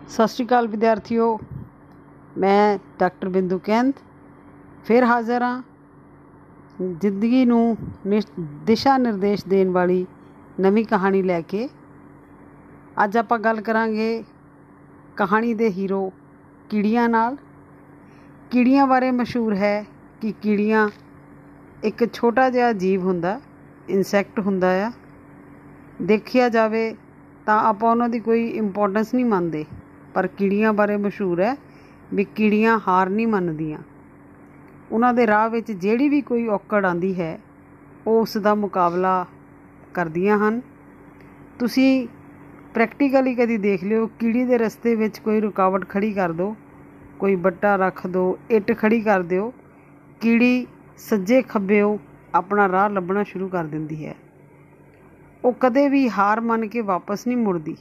ਸਤਿ ਸ਼੍ਰੀ ਅਕਾਲ ਵਿਦਿਆਰਥੀਓ, ਮੈਂ ਡਾਕਟਰ ਬਿੰਦੂ ਕੰਧ ਫਿਰ ਹਾਜ਼ਰ ਹਾਂ ਜ਼ਿੰਦਗੀ ਨੂੰ ਦਿਸ਼ਾ ਨਿਰਦੇਸ਼ ਦੇਣ ਵਾਲੀ ਨਵੀਂ ਕਹਾਣੀ ਲੈ ਕੇ। ਅੱਜ ਆਪਾਂ ਗੱਲ ਕਰਾਂਗੇ ਕਹਾਣੀ ਦੇ ਹੀਰੋ ਕੀੜੀਆਂ ਨਾਲ। ਕੀੜੀਆਂ ਬਾਰੇ ਮਸ਼ਹੂਰ ਹੈ ਕਿ ਕੀੜੀਆਂ ਇੱਕ ਛੋਟਾ ਜਿਹਾ ਜੀਵ ਹੁੰਦਾ, ਇਨਸੈਕਟ ਹੁੰਦਾ ਆ। ਦੇਖਿਆ ਜਾਵੇ ਤਾਂ ਆਪਾਂ ਉਹਨਾਂ ਦੀ ਕੋਈ ਇੰਪੋਰਟੈਂਸ ਨਹੀਂ ਮੰਨਦੇ, ਪਰ ਕੀੜੀਆਂ ਬਾਰੇ ਮਸ਼ਹੂਰ ਹੈ ਵੀ ਕੀੜੀਆਂ ਹਾਰ ਨਹੀਂ ਮੰਨਦੀਆਂ। ਉਹਨਾਂ ਦੇ ਰਾਹ ਵਿੱਚ ਜਿਹੜੀ ਵੀ ਕੋਈ ਔਕੜ ਆਉਂਦੀ ਹੈ ਉਹ ਉਸ ਦਾ ਮੁਕਾਬਲਾ ਕਰਦੀਆਂ ਹਨ। ਤੁਸੀਂ ਪ੍ਰੈਕਟੀਕਲੀ ਕਦੀ ਦੇਖ ਲਿਓ, ਕੀੜੀ ਦੇ ਰਸਤੇ ਵਿੱਚ ਕੋਈ ਰੁਕਾਵਟ ਖੜੀ ਕਰ ਦਿਓ, ਕੋਈ ਬੱਟਾ ਰੱਖ ਦਿਓ, ਇੱਟ ਖੜੀ ਕਰ ਦਿਓ, ਕੀੜੀ ਸੱਜੇ ਖੱਬਿਓ ਆਪਣਾ ਰਾਹ ਲੱਭਣਾ ਸ਼ੁਰੂ ਕਰ ਦਿੰਦੀ ਹੈ। ਉਹ ਕਦੇ ਵੀ ਹਾਰ ਮੰਨ ਕੇ ਵਾਪਸ ਨਹੀਂ ਮੁੜਦੀ,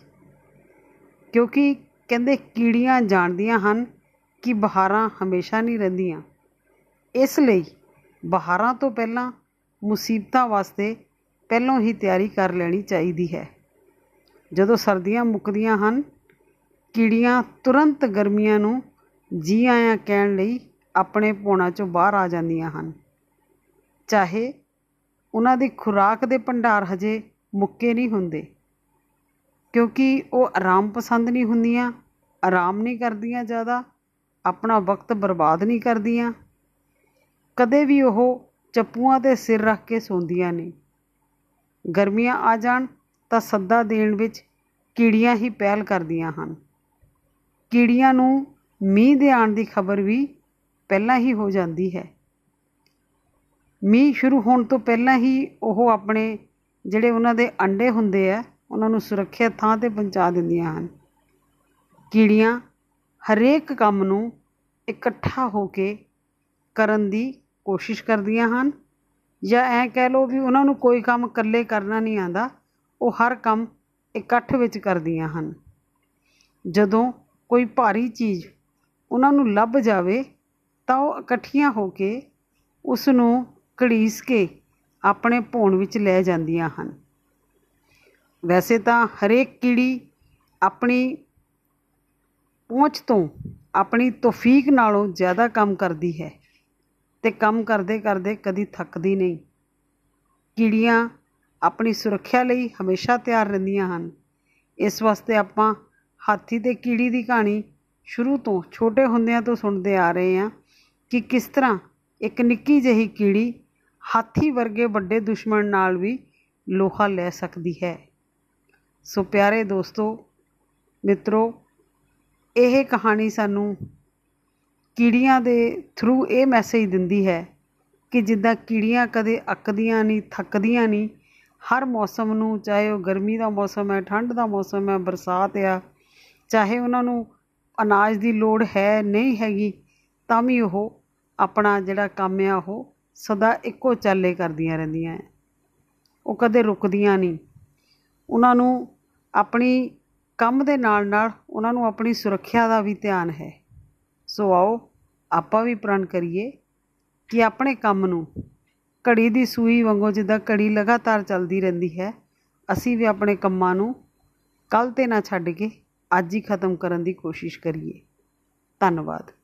ਕਿਉਂਕਿ ਕਹਿੰਦੇ ਕੀੜੀਆਂ ਜਾਣਦੀਆਂ ਹਨ ਕਿ ਬਹਾਰਾਂ ਹਮੇਸ਼ਾ ਨਹੀਂ ਰਹਿੰਦੀਆਂ। ਇਸ ਲਈ ਬਹਾਰਾਂ ਤੋਂ ਪਹਿਲਾਂ ਮੁਸੀਬਤਾਂ ਵਾਸਤੇ ਪਹਿਲਾਂ ਹੀ ਤਿਆਰੀ ਕਰ ਲੈਣੀ ਚਾਹੀਦੀ ਹੈ। ਜਦੋਂ ਸਰਦੀਆਂ ਮੁੱਕਦੀਆਂ ਹਨ, ਕੀੜੀਆਂ ਤੁਰੰਤ ਗਰਮੀਆਂ ਨੂੰ ਜੀ ਆਇਆਂ ਕਹਿਣ ਲਈ ਆਪਣੇ ਭੌਣਾਂ 'ਚੋਂ ਬਾਹਰ ਆ ਜਾਂਦੀਆਂ ਹਨ। ਚਾਹੇ ਉਹਨਾਂ ਦੀ ਖੁਰਾਕ ਦੇ ਭੰਡਾਰ ਹਜੇ ਮੁੱਕੇ ਨਹੀਂ ਹੁੰਦੇ, ਕਿਉਂਕਿ ਉਹ ਆਰਾਮ ਪਸੰਦ ਨਹੀਂ ਹੁੰਦੀਆਂ, ਆਰਾਮ ਨਹੀਂ ਕਰਦੀਆਂ, ਜ਼ਿਆਦਾ ਆਪਣਾ ਵਕਤ ਬਰਬਾਦ ਨਹੀਂ ਕਰਦੀਆਂ। ਕਦੇ ਵੀ ਉਹ ਚੱਪੂਆਂ 'ਤੇ ਸਿਰ ਰੱਖ ਕੇ ਸੌਂਦੀਆਂ ਨਹੀਂ। ਗਰਮੀਆਂ ਆ ਜਾਣ ਤਾਂ ਸੱਦਾ ਦੇਣ ਵਿੱਚ ਕੀੜੀਆਂ ਹੀ ਪਹਿਲ ਕਰਦੀਆਂ ਹਨ। ਕੀੜੀਆਂ ਨੂੰ ਮੀਂਹ ਦੇ ਆਉਣ ਦੀ ਖਬਰ ਵੀ ਪਹਿਲਾਂ ਹੀ ਹੋ ਜਾਂਦੀ ਹੈ। ਮੀਂਹ ਸ਼ੁਰੂ ਹੋਣ ਤੋਂ ਪਹਿਲਾਂ ਹੀ ਉਹ ਆਪਣੇ ਜਿਹੜੇ ਉਹਨਾਂ ਦੇ ਅੰਡੇ ਹੁੰਦੇ ਆ ਉਹਨਾਂ ਨੂੰ ਸੁਰੱਖਿਅਤ ਥਾਂ 'ਤੇ ਪਹੁੰਚਾ ਦਿੰਦੀਆਂ ਹਨ। ਕੀੜੀਆਂ ਹਰੇਕ ਕੰਮ ਨੂੰ ਇਕੱਠਾ ਹੋ ਕੇ ਕਰਨ ਦੀ ਕੋਸ਼ਿਸ਼ ਕਰਦੀਆਂ ਹਨ, ਜਾਂ ਐਂ ਕਹਿ ਲਓ ਵੀ ਉਹਨਾਂ ਨੂੰ ਕੋਈ ਕੰਮ ਇਕੱਲੇ ਕਰਨਾ ਨਹੀਂ ਆਉਂਦਾ, ਉਹ ਹਰ ਕੰਮ ਇਕੱਠ ਵਿੱਚ ਕਰਦੀਆਂ ਹਨ। ਜਦੋਂ ਕੋਈ ਭਾਰੀ ਚੀਜ਼ ਉਹਨਾਂ ਨੂੰ ਲੱਭ ਜਾਵੇ ਤਾਂ ਉਹ ਇਕੱਠੀਆਂ ਹੋ ਕੇ ਉਸ ਨੂੰ ਘੜੀਸ ਕੇ ਆਪਣੇ ਭੌਣ ਵਿੱਚ ਲੈ ਜਾਂਦੀਆਂ ਹਨ। ਵੈਸੇ ਤਾਂ ਹਰੇਕ ਕੀੜੀ ਆਪਣੀ ਪਹੁੰਚ ਤੋਂ, ਆਪਣੀ ਤੌਫੀਕ ਨਾਲੋਂ ਜ਼ਿਆਦਾ ਕੰਮ ਕਰਦੀ ਹੈ ਅਤੇ ਕੰਮ ਕਰਦੇ ਕਰਦੇ ਕਦੀ ਥੱਕਦੀ ਨਹੀਂ। ਕੀੜੀਆਂ ਆਪਣੀ ਸੁਰੱਖਿਆ ਲਈ ਹਮੇਸ਼ਾ ਤਿਆਰ ਰਹਿੰਦੀਆਂ ਹਨ। ਇਸ ਵਾਸਤੇ ਆਪਾਂ ਹਾਥੀ ਅਤੇ ਕੀੜੀ ਦੀ ਕਹਾਣੀ ਸ਼ੁਰੂ ਤੋਂ, ਛੋਟੇ ਹੁੰਦਿਆਂ ਤੋਂ ਸੁਣਦੇ ਆ ਰਹੇ ਹਾਂ ਕਿ ਕਿਸ ਤਰ੍ਹਾਂ ਇੱਕ ਨਿੱਕੀ ਜਿਹੀ ਕੀੜੀ ਹਾਥੀ ਵਰਗੇ ਵੱਡੇ ਦੁਸ਼ਮਣ ਨਾਲ ਵੀ ਲੋਹਾ ਲੈ ਸਕਦੀ ਹੈ। ਸੋ ਪਿਆਰੇ ਦੋਸਤੋ, ਮਿੱਤਰੋ, ਇਹ ਕਹਾਣੀ ਸਾਨੂੰ ਕੀੜੀਆਂ ਦੇ ਥਰੂ ਇਹ ਮੈਸੇਜ ਦਿੰਦੀ ਹੈ ਕਿ ਜਿੱਦਾਂ ਕੀੜੀਆਂ ਕਦੇ ਅੱਕਦੀਆਂ ਨਹੀਂ, ਥੱਕਦੀਆਂ ਨਹੀਂ, ਹਰ ਮੌਸਮ ਨੂੰ, ਚਾਹੇ ਉਹ ਗਰਮੀ ਦਾ ਮੌਸਮ ਹੈ, ਠੰਡ ਦਾ ਮੌਸਮ ਹੈ, ਬਰਸਾਤ ਆ, ਚਾਹੇ ਉਹਨਾਂ ਨੂੰ ਅਨਾਜ ਦੀ ਲੋੜ ਹੈ ਨਹੀਂ ਹੈਗੀ, ਤਾਂ ਵੀ ਉਹ ਆਪਣਾ ਜਿਹੜਾ ਕੰਮ ਆ ਉਹ ਸਦਾ ਇੱਕੋ ਚਾਲੇ ਕਰਦੀਆਂ ਰਹਿੰਦੀਆਂ। ਉਹ ਕਦੇ ਰੁਕਦੀਆਂ ਨਹੀਂ। ਉਹਨਾਂ ਨੂੰ ਆਪਣੀ ਕੰਮ ਦੇ ਨਾਲ ਨਾਲ ਉਹਨਾਂ ਨੂੰ ਆਪਣੀ ਸੁਰੱਖਿਆ ਦਾ ਵੀ ਧਿਆਨ ਹੈ। ਸੋ ਆਓ ਆਪਾਂ ਵੀ ਪ੍ਰਣ ਕਰੀਏ ਕਿ ਆਪਣੇ ਕੰਮ ਨੂੰ ਘੜੀ ਦੀ ਸੂਈ ਵਾਂਗੂ, ਜਿੱਦਾਂ ਘੜੀ ਲਗਾਤਾਰ ਚੱਲਦੀ ਰਹਿੰਦੀ ਹੈ, ਅਸੀਂ ਵੀ ਆਪਣੇ ਕੰਮਾਂ ਨੂੰ ਕੱਲ੍ਹ 'ਤੇ ਨਾ ਛੱਡ ਕੇ ਅੱਜ ਹੀ ਖ਼ਤਮ ਕਰਨ ਦੀ ਕੋਸ਼ਿਸ਼ ਕਰੀਏ। ਧੰਨਵਾਦ।